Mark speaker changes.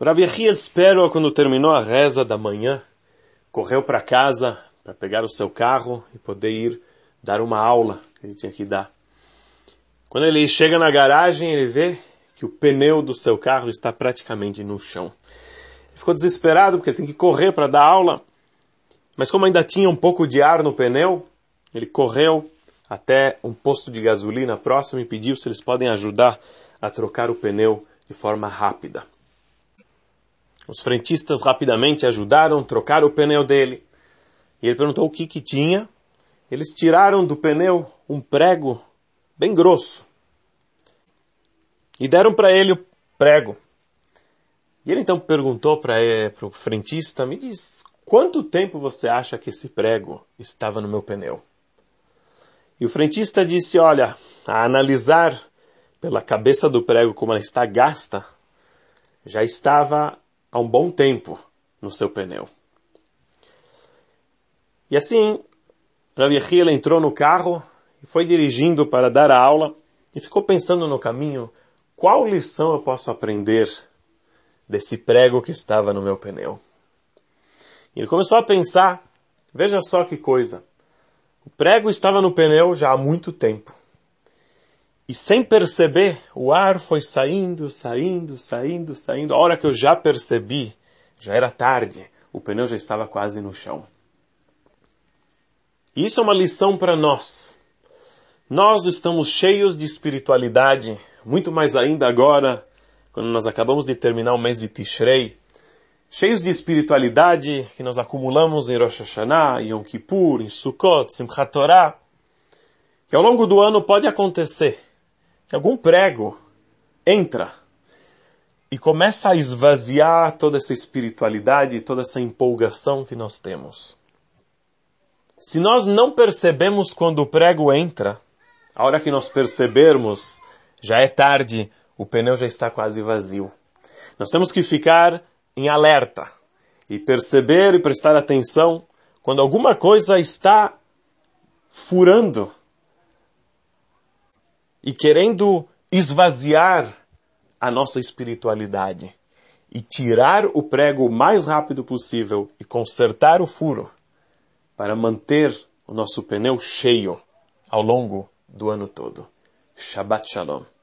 Speaker 1: Rav Yehiel Speror, quando terminou a reza da manhã, correu para casa para pegar o seu carro e poder ir dar uma aula que ele tinha que dar. Quando ele chega na garagem, ele vê que o pneu do seu carro está praticamente no chão. Ele ficou desesperado porque ele tem que correr para dar aula, mas como ainda tinha um pouco de ar no pneu, ele correu até um posto de gasolina próximo e pediu se eles podem ajudar a trocar o pneu de forma rápida. Os frentistas rapidamente ajudaram, trocaram o pneu dele. E ele perguntou o que tinha. Eles tiraram do pneu um prego bem grosso. E deram para ele o prego. E ele então perguntou para o frentista, me diz, quanto tempo você acha que esse prego estava no meu pneu? E o frentista disse, olha, a analisar pela cabeça do prego como ela está gasta, já estava há um bom tempo no seu pneu. E assim, Rav Yehiel entrou no carro e foi dirigindo para dar a aula e ficou pensando no caminho, qual lição eu posso aprender desse prego que estava no meu pneu? E ele começou a pensar, veja só que coisa, o prego estava no pneu já há muito tempo. E sem perceber, o ar foi saindo. A hora que eu já percebi, já era tarde, o pneu já estava quase no chão. E isso é uma lição para nós. Nós estamos cheios de espiritualidade, muito mais ainda agora, quando nós acabamos de terminar o mês de Tishrei, cheios de espiritualidade que nós acumulamos em Rosh Hashanah, em Yom Kippur, em Sukkot, Simchat Torah. E ao longo do ano pode acontecer que algum prego entra e começa a esvaziar toda essa espiritualidade, toda essa empolgação que nós temos. Se nós não percebemos quando o prego entra, a hora que nós percebermos, já é tarde, o pneu já está quase vazio. Nós temos que ficar em alerta e perceber e prestar atenção quando alguma coisa está furando e querendo esvaziar a nossa espiritualidade e tirar o prego o mais rápido possível e consertar o furo para manter o nosso pneu cheio ao longo do ano todo. Shabbat Shalom.